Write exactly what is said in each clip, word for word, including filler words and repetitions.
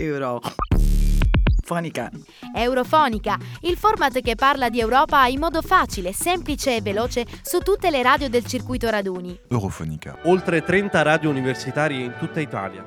Eurofonica. Eurofonica, il format che parla di Europa in modo facile, semplice e veloce su tutte le radio del circuito raduni. Eurofonica. Oltre trenta radio universitarie in tutta Italia.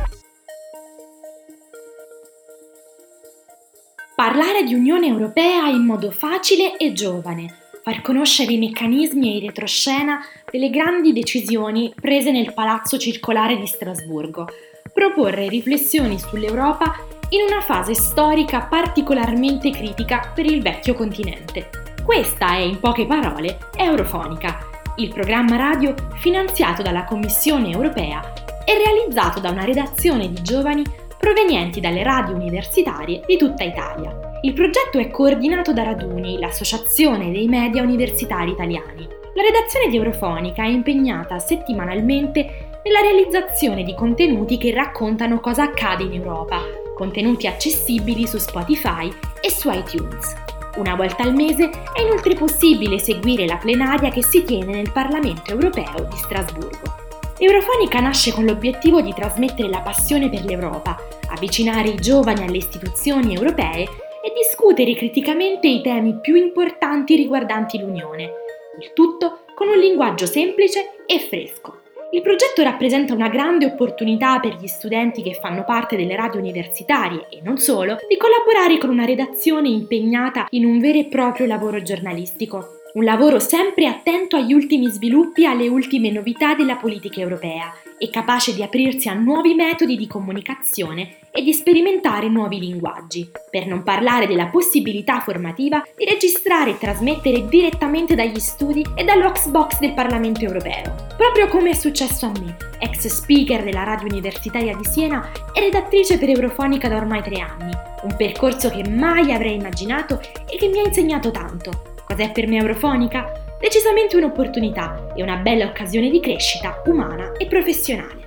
Parlare di Unione Europea in modo facile e giovane. Far conoscere i meccanismi e i retroscena delle grandi decisioni prese nel Palazzo Circolare di Strasburgo. Proporre riflessioni sull'Europa in una fase storica particolarmente critica per il vecchio continente. Questa è, in poche parole, Eurofonica, il programma radio finanziato dalla Commissione Europea e realizzato da una redazione di giovani provenienti dalle radio universitarie di tutta Italia. Il progetto è coordinato da Raduni, l'associazione dei media universitari italiani. La redazione di Eurofonica è impegnata settimanalmente nella realizzazione di contenuti che raccontano cosa accade in Europa, contenuti accessibili su Spotify e su iTunes. Una volta al mese è inoltre possibile seguire la plenaria che si tiene nel Parlamento Europeo di Strasburgo. Eurofonica nasce con l'obiettivo di trasmettere la passione per l'Europa, avvicinare i giovani alle istituzioni europee e discutere criticamente i temi più importanti riguardanti l'Unione, il tutto con un linguaggio semplice e fresco. Il progetto rappresenta una grande opportunità per gli studenti che fanno parte delle radio universitarie e non solo, di collaborare con una redazione impegnata in un vero e proprio lavoro giornalistico. Un lavoro sempre attento agli ultimi sviluppi e alle ultime novità della politica europea e capace di aprirsi a nuovi metodi di comunicazione e di sperimentare nuovi linguaggi, per non parlare della possibilità formativa di registrare e trasmettere direttamente dagli studi e dall'Oxbox del Parlamento Europeo. Proprio come è successo a me, ex speaker della Radio Universitaria di Siena e redattrice per Eurofonica da ormai tre anni, un percorso che mai avrei immaginato e che mi ha insegnato tanto. Cos'è per me Eurofonica? Decisamente un'opportunità e una bella occasione di crescita umana e professionale.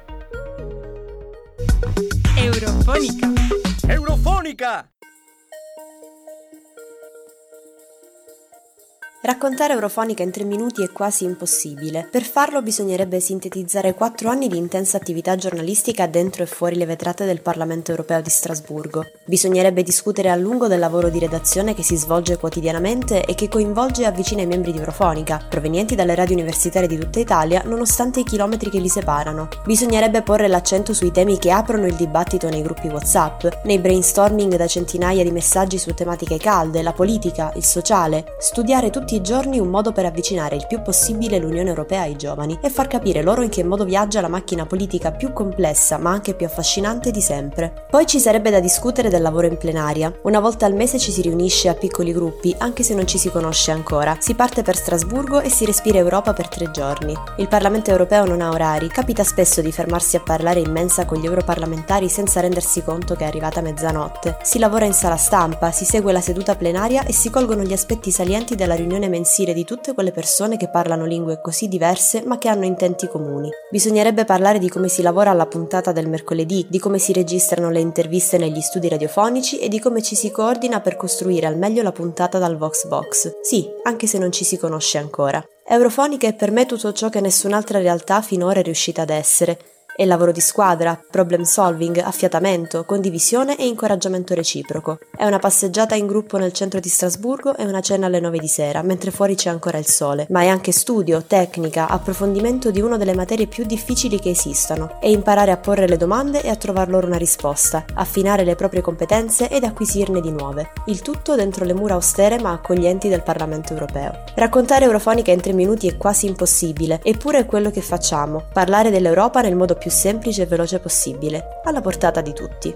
Eurofonica. Eurofonica! Raccontare Eurofonica in tre minuti è quasi impossibile. Per farlo bisognerebbe sintetizzare quattro anni di intensa attività giornalistica dentro e fuori le vetrate del Parlamento Europeo di Strasburgo. Bisognerebbe discutere a lungo del lavoro di redazione che si svolge quotidianamente e che coinvolge e avvicina i membri di Eurofonica, provenienti dalle radio universitarie di tutta Italia, nonostante i chilometri che li separano. Bisognerebbe porre l'accento sui temi che aprono il dibattito nei gruppi WhatsApp, nei brainstorming da centinaia di messaggi su tematiche calde, la politica, il sociale, studiare tutti i giorni un modo per avvicinare il più possibile l'Unione Europea ai giovani e far capire loro in che modo viaggia la macchina politica più complessa ma anche più affascinante di sempre. Poi ci sarebbe da discutere del lavoro in plenaria. Una volta al mese ci si riunisce a piccoli gruppi, anche se non ci si conosce ancora. Si parte per Strasburgo e si respira Europa per tre giorni. Il Parlamento Europeo non ha orari, capita spesso di fermarsi a parlare in mensa con gli europarlamentari senza rendersi conto che è arrivata mezzanotte. Si lavora in sala stampa, si segue la seduta plenaria e si colgono gli aspetti salienti della riunione mensile di tutte quelle persone che parlano lingue così diverse ma che hanno intenti comuni. Bisognerebbe parlare di come si lavora alla puntata del mercoledì, di come si registrano le interviste negli studi radiofonici e di come ci si coordina per costruire al meglio la puntata dal Voxbox. Sì, anche se non ci si conosce ancora. Eurofonica è per me tutto ciò che nessun'altra realtà finora è riuscita ad essere. È lavoro di squadra, problem solving, affiatamento, condivisione e incoraggiamento reciproco. È una passeggiata in gruppo nel centro di Strasburgo e una cena alle nove di sera, mentre fuori c'è ancora il sole. Ma è anche studio, tecnica, approfondimento di una delle materie più difficili che esistano e imparare a porre le domande e a trovar loro una risposta, affinare le proprie competenze ed acquisirne di nuove. Il tutto dentro le mura austere ma accoglienti del Parlamento Europeo. Raccontare Eurofonica in tre minuti è quasi impossibile, eppure è quello che facciamo, parlare dell'Europa nel modo più più semplice e veloce possibile, alla portata di tutti.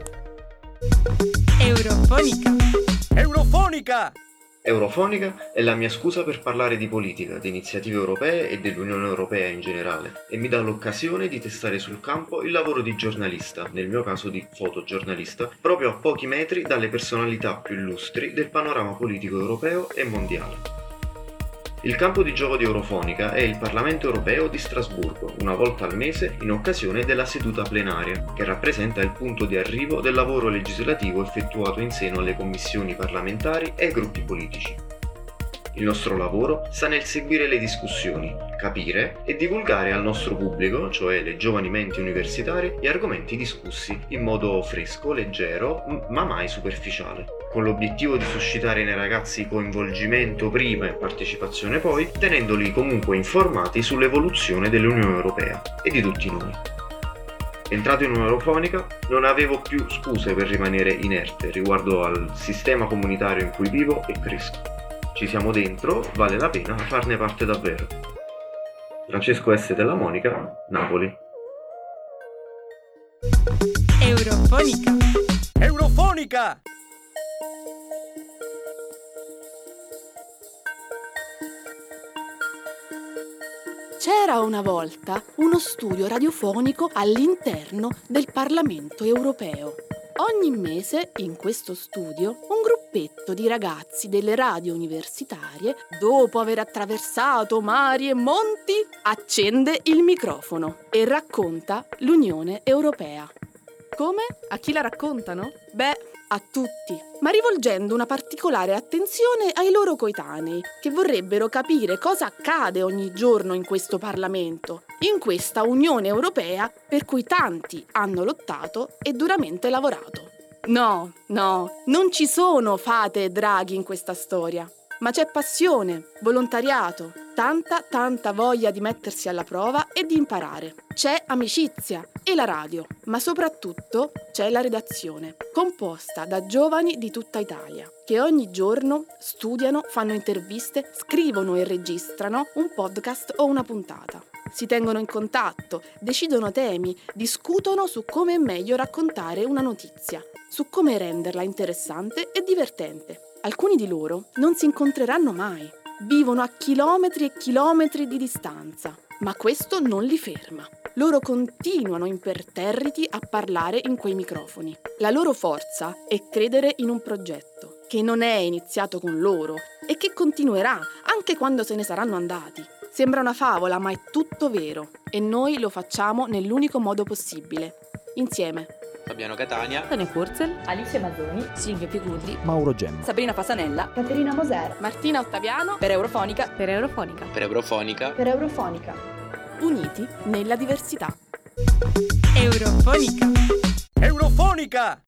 Eurofonica. Eurofonica! Eurofonica è la mia scusa per parlare di politica, di iniziative europee e dell'Unione Europea in generale, e mi dà l'occasione di testare sul campo il lavoro di giornalista, nel mio caso di fotogiornalista, proprio a pochi metri dalle personalità più illustri del panorama politico europeo e mondiale. Il campo di gioco di Eurofonica è il Parlamento Europeo di Strasburgo, una volta al mese in occasione della seduta plenaria, che rappresenta il punto di arrivo del lavoro legislativo effettuato in seno alle commissioni parlamentari e ai gruppi politici. Il nostro lavoro sta nel seguire le discussioni, capire e divulgare al nostro pubblico, cioè le giovani menti universitarie, gli argomenti discussi in modo fresco, leggero, m- ma mai superficiale, con l'obiettivo di suscitare nei ragazzi coinvolgimento prima e partecipazione poi, tenendoli comunque informati sull'evoluzione dell'Unione Europea e di tutti noi. Entrato in Eurofonica, non avevo più scuse per rimanere inerte riguardo al sistema comunitario in cui vivo e cresco. Ci siamo dentro, vale la pena farne parte davvero. Francesco S. della Monica, Napoli. Eurofonica. Eurofonica. C'era una volta uno studio radiofonico all'interno del Parlamento europeo. Ogni mese in questo studio un gruppetto di ragazzi delle radio universitarie, dopo aver attraversato mari e monti, accende il microfono e racconta l'Unione Europea. Come? A chi la raccontano? Beh, a tutti, ma rivolgendo una particolare attenzione ai loro coetanei, che vorrebbero capire cosa accade ogni giorno in questo Parlamento, in questa Unione Europea per cui tanti hanno lottato e duramente lavorato. No, no, non ci sono fate e draghi in questa storia, ma c'è passione, volontariato, tanta, tanta voglia di mettersi alla prova e di imparare. C'è amicizia e la radio, ma soprattutto c'è la redazione, composta da giovani di tutta Italia, che ogni giorno studiano, fanno interviste, scrivono e registrano un podcast o una puntata. Si tengono in contatto, decidono temi, discutono su come è meglio raccontare una notizia, su come renderla interessante e divertente. Alcuni di loro non si incontreranno mai, vivono a chilometri e chilometri di distanza, ma questo non li ferma. Loro continuano imperterriti a parlare in quei microfoni. La loro forza è credere in un progetto che non è iniziato con loro e che continuerà anche quando se ne saranno andati. Sembra una favola, ma è tutto vero e noi lo facciamo nell'unico modo possibile, insieme. Fabiano Catania, Tania Kurzel, Alice Masoni, Silvia Picurdi, Mauro Gemma, Sabrina Fasanella, Caterina Moser, Martina Ottaviano, per Eurofonica, per Eurofonica, per Eurofonica, per Eurofonica. Uniti nella diversità. Eurofonica. Eurofonica.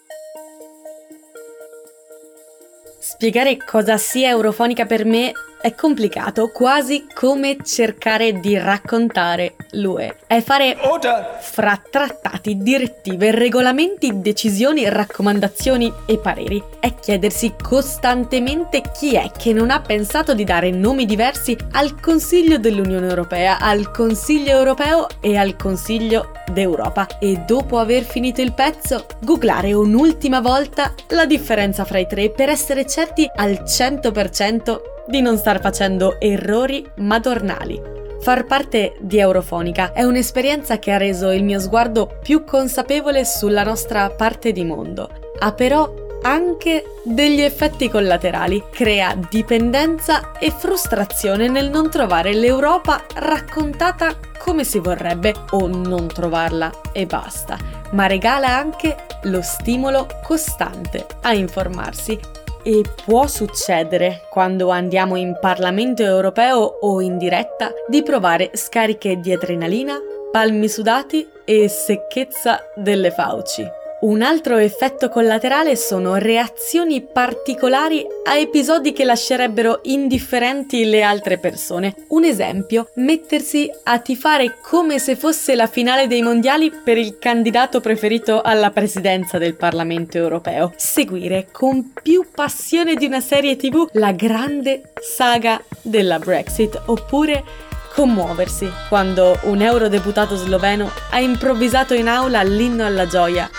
Spiegare cosa sia Eurofonica per me è complicato, quasi come cercare di raccontare l'U E. È fare fra trattati, direttive, regolamenti, decisioni, raccomandazioni e pareri. È chiedersi costantemente chi è che non ha pensato di dare nomi diversi al Consiglio dell'Unione Europea, al Consiglio Europeo e al Consiglio d'Europa. E dopo aver finito il pezzo, googlare un'ultima volta la differenza fra i tre per essere certi al cento per cento di non star facendo errori madornali. Far parte di Eurofonica è un'esperienza che ha reso il mio sguardo più consapevole sulla nostra parte di mondo. Ha però anche degli effetti collaterali, crea dipendenza e frustrazione nel non trovare l'Europa raccontata come si vorrebbe o non trovarla e basta, ma regala anche lo stimolo costante a informarsi. E può succedere, quando andiamo in Parlamento europeo o in diretta, di provare scariche di adrenalina, palmi sudati e secchezza delle fauci. Un altro effetto collaterale sono reazioni particolari a episodi che lascerebbero indifferenti le altre persone. Un esempio, mettersi a tifare come se fosse la finale dei mondiali per il candidato preferito alla presidenza del Parlamento europeo. Seguire con più passione di una serie tivù la grande saga della Brexit, oppure commuoversi quando un eurodeputato sloveno ha improvvisato in aula l'inno alla gioia.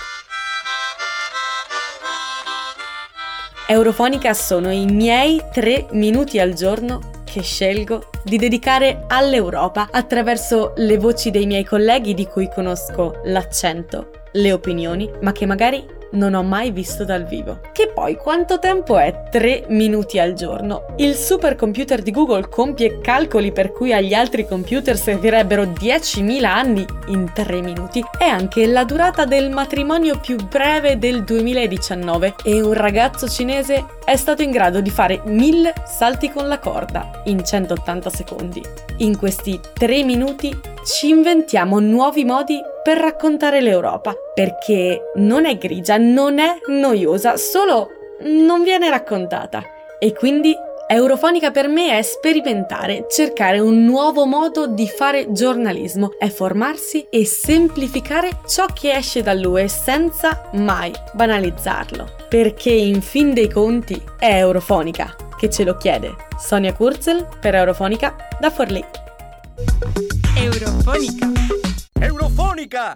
Eurofonica sono i miei tre minuti al giorno che scelgo di dedicare all'Europa attraverso le voci dei miei colleghi di cui conosco l'accento, le opinioni, ma che magari non ho mai visto dal vivo. Che poi quanto tempo è? tre minuti al giorno. Il supercomputer di Google compie calcoli per cui agli altri computer servirebbero diecimila anni in tre minuti. È anche la durata del matrimonio più breve del duemiladiciannove e un ragazzo cinese è stato in grado di fare mille salti con la corda in centottanta secondi. In questi tre minuti ci inventiamo nuovi modi per raccontare l'Europa, perché non è grigia, non è noiosa, solo non viene raccontata. E quindi Eurofonica per me è sperimentare, cercare un nuovo modo di fare giornalismo, è formarsi e semplificare ciò che esce dall'U E senza mai banalizzarlo. Perché in fin dei conti è Eurofonica che ce lo chiede. Sonia Kurzel per Eurofonica da Forlì. Eurofonica. Eurofonica.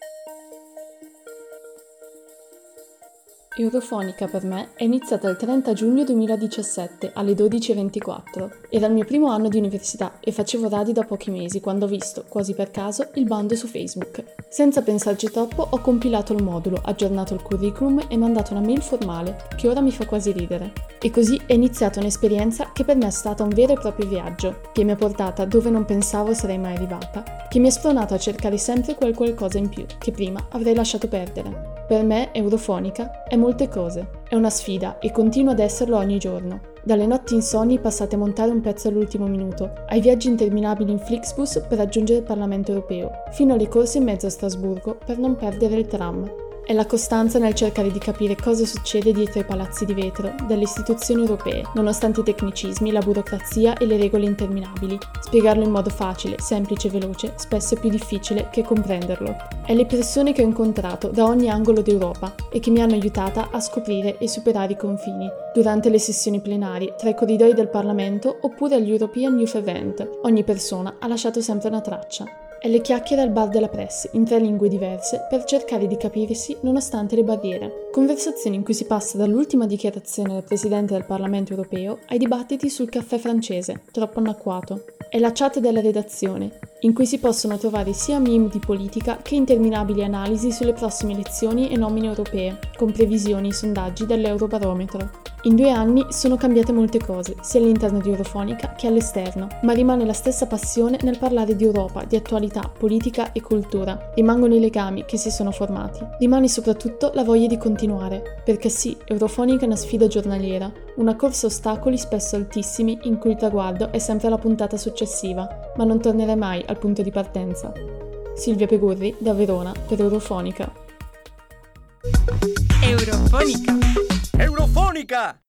Eurofonica per me è iniziata il trenta giugno duemiladiciassette alle dodici e ventiquattro. Era il mio primo anno di università e facevo radio da pochi mesi quando ho visto, quasi per caso, il bando su Facebook. Senza pensarci troppo ho compilato il modulo, aggiornato il curriculum e mandato una mail formale, che ora mi fa quasi ridere. E così è iniziata un'esperienza che per me è stata un vero e proprio viaggio, che mi ha portata dove non pensavo sarei mai arrivata, che mi ha spronato a cercare sempre quel qualcosa in più che prima avrei lasciato perdere. Per me Eurofonica è molte cose, è una sfida e continua ad esserlo ogni giorno. Dalle notti insonni passate a montare un pezzo all'ultimo minuto, ai viaggi interminabili in Flixbus per raggiungere il Parlamento europeo, fino alle corse in mezzo a Strasburgo per non perdere il tram. È la costanza nel cercare di capire cosa succede dietro i palazzi di vetro delle istituzioni europee, nonostante i tecnicismi, la burocrazia e le regole interminabili. Spiegarlo in modo facile, semplice e veloce, spesso è più difficile che comprenderlo. È le persone che ho incontrato da ogni angolo d'Europa e che mi hanno aiutata a scoprire e superare i confini, durante le sessioni plenarie, tra i corridoi del Parlamento oppure agli European Youth Event. Ogni persona ha lasciato sempre una traccia. È le chiacchiere al bar della press, in tre lingue diverse, per cercare di capirsi nonostante le barriere. Conversazioni in cui si passa dall'ultima dichiarazione del Presidente del Parlamento europeo ai dibattiti sul caffè francese, troppo annacquato. È la chat della redazione, in cui si possono trovare sia meme di politica che interminabili analisi sulle prossime elezioni e nomine europee, con previsioni e sondaggi dell'Eurobarometro. In due anni sono cambiate molte cose, sia all'interno di Eurofonica che all'esterno, ma rimane la stessa passione nel parlare di Europa, di attualità, politica e cultura. Rimangono i legami che si sono formati. Rimane soprattutto la voglia di continuare, perché sì, Eurofonica è una sfida giornaliera, una corsa a ostacoli spesso altissimi in cui il traguardo è sempre la puntata successiva, ma non tornerai mai al punto di partenza. Silvia Pegurri, da Verona, per Eurofonica. Eurofonica. Eurofonica.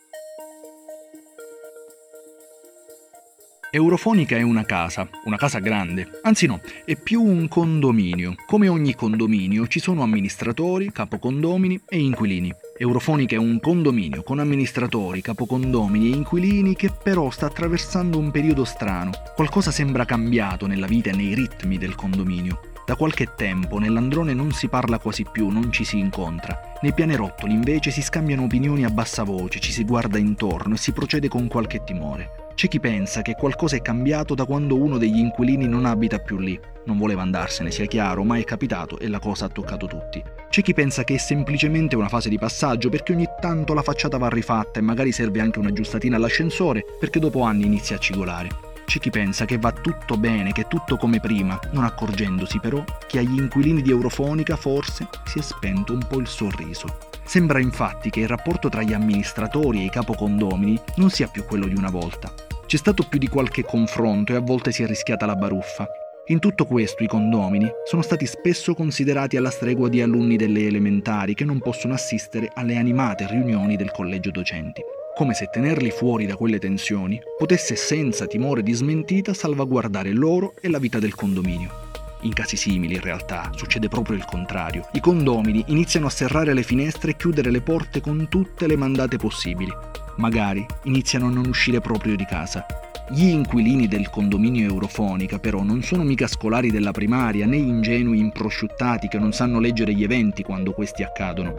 Eurofonica è una casa, una casa grande, anzi no, è più un condominio. Come ogni condominio ci sono amministratori, capocondomini e inquilini. Eurofonica è un condominio con amministratori, capocondomini e inquilini che però sta attraversando un periodo strano. Qualcosa sembra cambiato nella vita e nei ritmi del condominio. Da qualche tempo nell'androne non si parla quasi più, non ci si incontra. Nei pianerottoli invece si scambiano opinioni a bassa voce, ci si guarda intorno e si procede con qualche timore. C'è chi pensa che qualcosa è cambiato da quando uno degli inquilini non abita più lì. Non voleva andarsene, sia chiaro, ma è capitato e la cosa ha toccato tutti. C'è chi pensa che è semplicemente una fase di passaggio perché ogni tanto la facciata va rifatta e magari serve anche un'aggiustatina all'ascensore perché dopo anni inizia a cigolare. C'è chi pensa che va tutto bene, che è tutto come prima, non accorgendosi però che agli inquilini di Eurofonica forse si è spento un po' il sorriso. Sembra infatti che il rapporto tra gli amministratori e i capocondomini non sia più quello di una volta. C'è stato più di qualche confronto e a volte si è rischiata la baruffa. In tutto questo i condomini sono stati spesso considerati alla stregua di alunni delle elementari che non possono assistere alle animate riunioni del collegio docenti. Come se tenerli fuori da quelle tensioni potesse senza timore di smentita salvaguardare loro e la vita del condominio. In casi simili, in realtà, succede proprio il contrario. I condomini iniziano a serrare le finestre e chiudere le porte con tutte le mandate possibili. Magari iniziano a non uscire proprio di casa. Gli inquilini del condominio Eurofonica, però, non sono mica scolari della primaria né ingenui improsciuttati che non sanno leggere gli eventi quando questi accadono.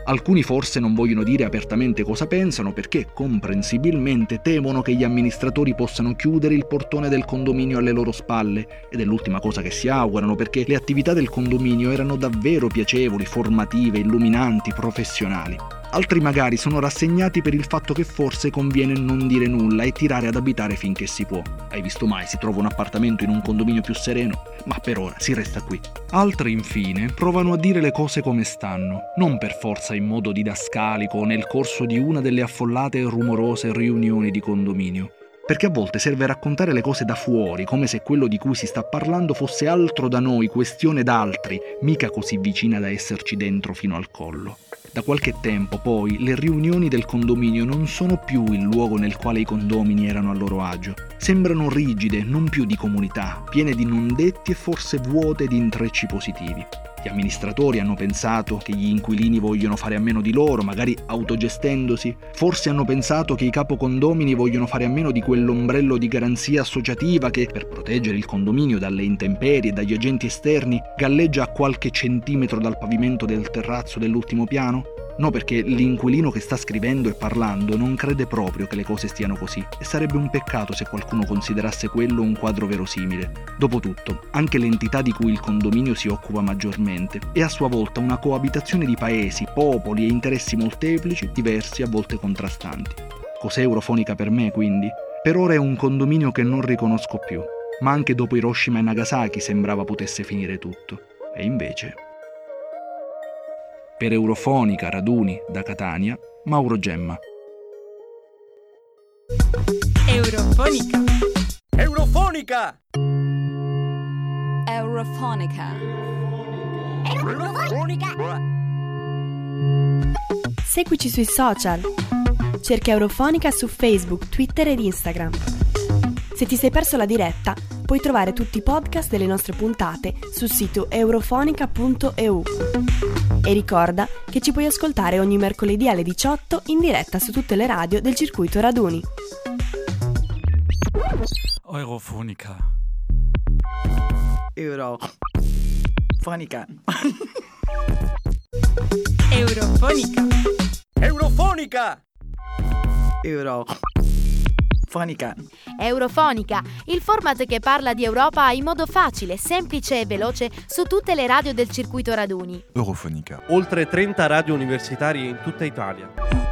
Alcuni forse non vogliono dire apertamente cosa pensano perché, comprensibilmente, temono che gli amministratori possano chiudere il portone del condominio alle loro spalle, ed è l'ultima cosa che si augurano perché le attività del condominio erano davvero piacevoli, formative, illuminanti, professionali. Altri magari sono rassegnati per il fatto che forse conviene non dire nulla e tirare ad abitare finché si può. Hai visto mai si trova un appartamento in un condominio più sereno? Ma per ora si resta qui. Altri infine provano a dire le cose come stanno, non per forza in modo didascalico o nel corso di una delle affollate e rumorose riunioni di condominio. Perché a volte serve raccontare le cose da fuori, come se quello di cui si sta parlando fosse altro da noi, questione d'altri, mica così vicina da esserci dentro fino al collo. Da qualche tempo, poi, le riunioni del condominio non sono più il luogo nel quale i condomini erano a loro agio. Sembrano rigide, non più di comunità, piene di non detti e forse vuote di intrecci positivi. Gli amministratori hanno pensato che gli inquilini vogliono fare a meno di loro, magari autogestendosi. Forse hanno pensato che i capocondomini vogliono fare a meno di quell'ombrello di garanzia associativa che, per proteggere il condominio dalle intemperie e dagli agenti esterni, galleggia a qualche centimetro dal pavimento del terrazzo dell'ultimo piano. No, perché l'inquilino che sta scrivendo e parlando non crede proprio che le cose stiano così e sarebbe un peccato se qualcuno considerasse quello un quadro verosimile. Dopotutto, anche l'entità di cui il condominio si occupa maggiormente è a sua volta una coabitazione di paesi, popoli e interessi molteplici, diversi, a volte contrastanti. Cos'è Eurofonica per me, quindi? Per ora è un condominio che non riconosco più, ma anche dopo Hiroshima e Nagasaki sembrava potesse finire tutto. E invece... Per Eurofonica Raduni da Catania, Mauro Gemma. Eurofonica. Eurofonica. Eurofonica. Eurofonica. Seguici sui social. Cerca Eurofonica su Facebook, Twitter ed Instagram. Se ti sei perso la diretta, puoi trovare tutti i podcast delle nostre puntate sul sito eurofonica punto e u. E ricorda che ci puoi ascoltare ogni mercoledì alle diciotto in diretta su tutte le radio del circuito Raduni. Eurofonica. Eurofonica. Eurofonica. Eurofonica. Eurofonica. Eurofonica, il format che parla di Europa in modo facile, semplice e veloce su tutte le radio del circuito Raduni. Eurofonica. Oltre trenta radio universitarie in tutta Italia.